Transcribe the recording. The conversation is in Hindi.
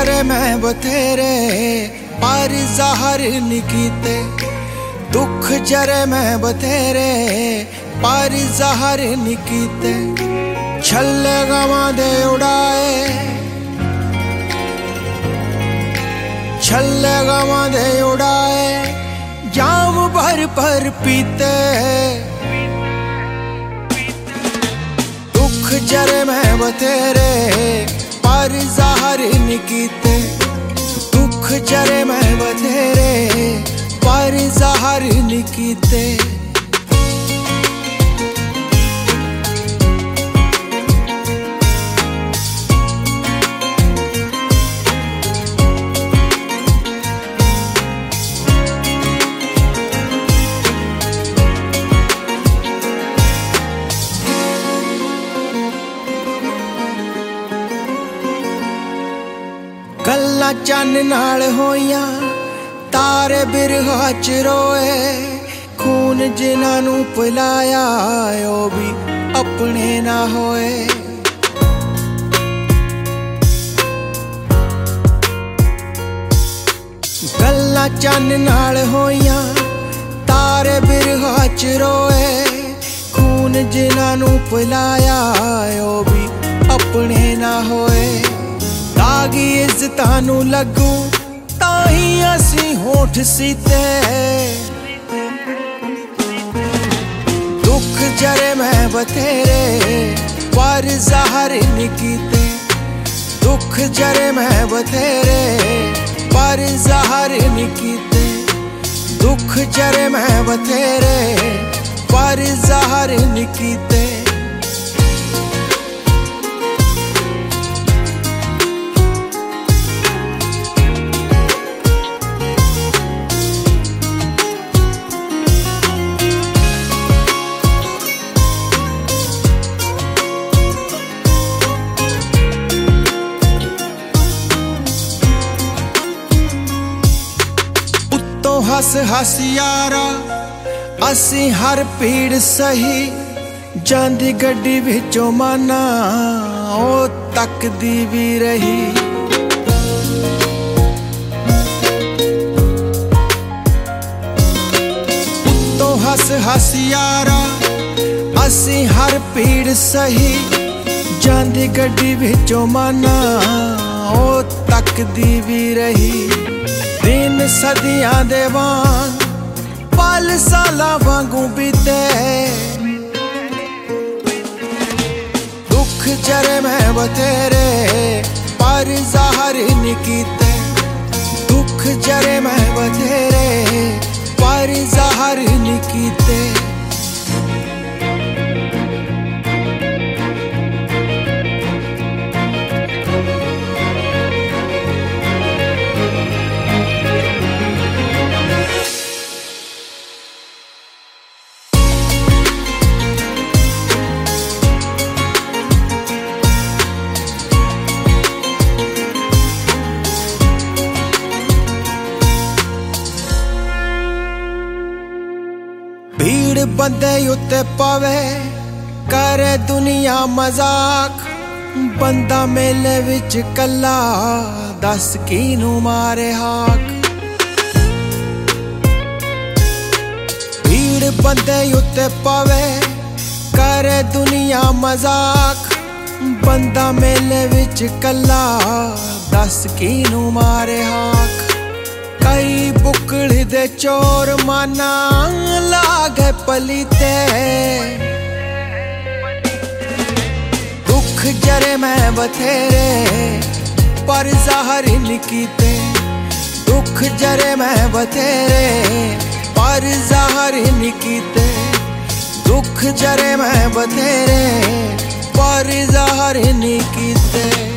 जरे मैं बथेरे पर ज़ाहिर नहीं कीते, दुख जरे मैं बथेरे पर ज़ाहिर नहीं कीते। छल्ले गवां दे उड़ाए, छल्ले गवां दे उड़ाए, जाम भर भर पीते। दुख जरे मैं बथेरे पर ज़ाहिर नहीं कीते, दुख जरे मैं बथेरे पर ज़ाहिर नहीं कीते। गल्लां चन्न नाल होइयां, तारे बिरहा च रोए, खून जिन्हां नूं पिलाया ओ भी अपने ना होए। गल्लां चन्न नाल होइयां, तारे बिरहा च रोए, खून जिन्हां नूं पिलाया ओ भी अपने ना होए। दागी इज्जतां नूं लगू ताही असी होठ सीते, दुख जरे मैं बथेरे पर ज़ाहिर नहीं कीते, दुख जरे मैं बथेरे पर ज़ाहिर नहीं कीते। दुख जरे मैं बथेरे पर ज़ाहिर नहीं कीते। हस हस यारा असी हर पीड़ सही, जांदी गड्डी विचों माना ओ तकदी भी रही। उत्तों हस हस यारा असी हर पीड़ सही, जांदी गड्डी विचों माना ओ तकदी भी रही। दिन सदियां दे वांग पल सालां वांगू बीते, दुख जरे मैं बथेरे पर ज़ाहिर नहीं कीते, दुख जरे मैं बथेरे पर ज़ाहिर नहीं कीते। भीड़ बंदे उत्ते पावे करे दुनिया मजाक, बंदा मेले विच कल्ला दस कीनू मारे हाक। भीड़ बंदे उत्ते पावे करे दुनिया मजाक, बंदा मेले विच कल्ला दस कीनू मारे हाक। कई बुकड़ी दे चोर माना लागे पलीते, दुख जरे मैं बथेरे पर ज़ाहिर नहीं कीते, दुख जरे मैं बथेरे पर ज़ाहिर नहीं कीते। दुख जरे मैं बथेरे पर ज़ाहिर नहीं कीते।